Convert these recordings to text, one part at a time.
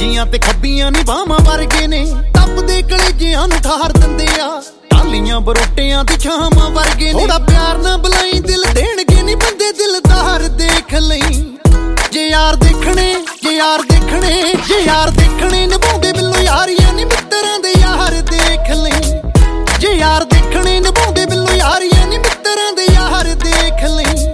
ਸੱਜੀਆਂ ਤੇ ਖੱਬੀਆਂ ਨੀ ਬਾਹਾਂ ਵਰਗੇ ਨੇ, ਟੱਪਦੇ ਕਲੇਜਿਆਂ ਨੂੰ ਠਾਰ ਦਿੰਦੇ ਆ, ਟਾਲੀਆਂ ਬਰੋਟਿਆਂ ਦੀ ਛਾਵਾਂ ਵਰਗੇ ਨੇ। ਥੋੜਾ ਪਿਆਰ ਨਾ ਬੁਲਾਈ, ਦਿਲ ਦੇਣਗੇ ਨੀ ਬੰਦੇ ਦਿਲਦਾਰ, ਦੇਖ ਲਈ ਜੇ ਯਾਰ ਦੇਖਣੇ, ਜੇ ਯਾਰ ਦੇਖਣੇ, ਜੇ ਯਾਰ ਦੇਖਣੇ ਨਿਭਾਉਂਦੇ ਬਿੱਲੋ ਯਾਰੀਆਂ ਨੀ ਮਿੱਤਰਾਂ ਦੇ ਯਾਰ, ਦੇਖ ਲਈ ਜੇ ਯਾਰ ਦੇਖਣੇ ਨਿਭਾਉਂਦੇ ਬਿੱਲੋ ਯਾਰੀਆਂ ਨੀ ਮਿੱਤਰਾਂ ਦੇ ਯਾਰ, ਦੇਖ ਲਈ।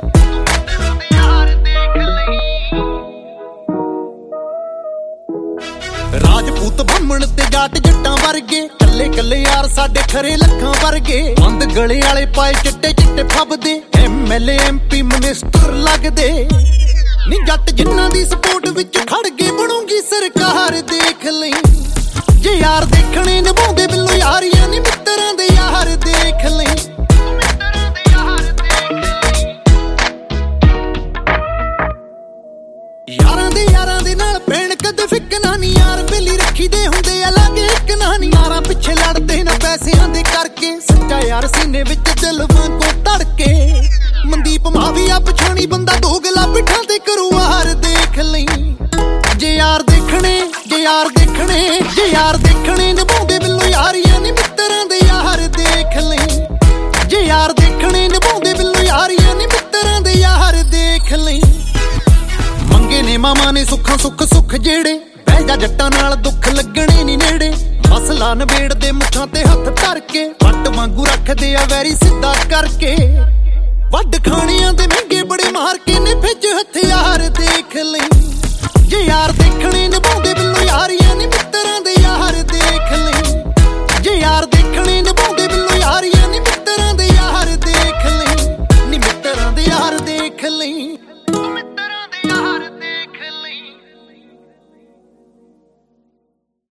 ਰਾਜਪੂਤ ਬਾਹਮਣ ਤੇ ਜਾਟ ਜੱਟਾਂ ਵਰਗੇ, ਕੱਲੇ ਕੱਲੇ ਯਾਰ ਸਾਡੇ ਖਰੇ ਲੱਖਾਂ ਵਰਗੇ, ਬੰਦ ਗਲੇ ਵਾਲੇ ਪਾਏ ਚਿੱਟੇ ਚਿੱਟੇ ਫੱਬਦੇ, MLA MP ਮਿਨਿਸਟਰ ਲੱਗਦੇ ਨੀ ਜੱਟ ਜਿਨ੍ਹਾਂ ਦੀ ਸਪੋਰਟ ਵਿੱਚ ਖੜ ਕੇ ਬਣੂਗੀ ਸਰਕਾਰ, ਦੇਖ ਲਈ ਜੇ ਯਾਰ ਦੇਖਣੇ ਨਿਭਾਉਂਦੇ ਬਿੱਲੋ ਯਾਰੀਆਂ ਨੀ ਮਿੱਤਰਾਂ ਦੇ ਯਾਰ, ਦੇਖ ਲਈ। ਯਾਰਾਂ ਦੇ ਨਾਲ ਪੈਣ ਕਦੇ ਫਿੱਕਣਾ ਨੀ, ਯਾਰ ਬੇਲੀ ਰੱਖੀ ਦੇ ਹੁੰਦੇ ਆ ਲਾਗੇ ਇੱਕ ਨਾ ਨੀ, ਯਾਰਾਂ ਪਿੱਛੇ ਲੜਦੇ ਨਾ ਪੈਸਿਆਂ ਦੇ ਕਰਕੇ, ਸੱਚਾ ਯਾਰ ਸੀਨੇ ਵਿੱਚ ਦਿਲ ਵਾਂਗੂ ਧੜਕੇ। ਮਨਦੀਪ ਮਾਵੀਆ ਪਛਾਣੀ ਬੰਦਾ ਦੋਗਲਾ ਪਿੱਠਾਂ ਤੇ ਕਰੂ ਵਾਰ, ਦੇਖ ਲਈ ਜੇ ਯਾਰ ਦੇਖਣੇ, ਜੇ ਯਾਰ ਦੇਖਣੇ, ਜੇ ਯਾਰ ਦੇਖਣੇ ਨਿਭਾਉਂਦੇ ਬਿੱਲੋ ਯਾਰੀਆਂ ਨੀ ਮਿੱਤਰਾਂ ਦੇ ਯਾਰ, ਦੇਖ ਲਈ ਜੇ ਯਾਰ ਦੇਖਣੇ ਨਿਭਾਉਂਦੇ ਬਿੱਲੋ ਯਾਰੀਆਂ ਨੀ ਮਿੱਤਰਾਂ ਦੇ ਯਾਰ, ਦੇਖ ਲਈ। ਮੰਗੇ ਨੇ ਮਾਮਾ ਨੇ ਸੁੱਖਾਂ ਸੁੱਖ ਜਿਹੜੇ, ਬਹਿ ਜਾ ਜੱਟਾਂ ਨਾਲ ਦੁੱਖ ਲੱਗਣੇ ਨੀ ਨੇੜੇ, ਮਸਲਾ ਨਵੇੜਦੇ ਮੁੱਠਾਂ ਤੇ ਹੱਥ ਧਰ ਕੇ, ਵੱਟ ਵਾਂਗੂ ਰੱਖਦੇ ਆ ਵੈਰੀ ਸਿੱਧਾ ਕਰਕੇ, ਵੱਡ ਖਾਣਿਆਂ ਦੇ ਮਹਿੰਗੇ ਬੜੇ ਮਾਰ ਕੇ ਨੇ ਫਿੱਜ ਹਥਿਆਰ, ਦੇਖ ਲਈ ਜੇ ਯਾਰ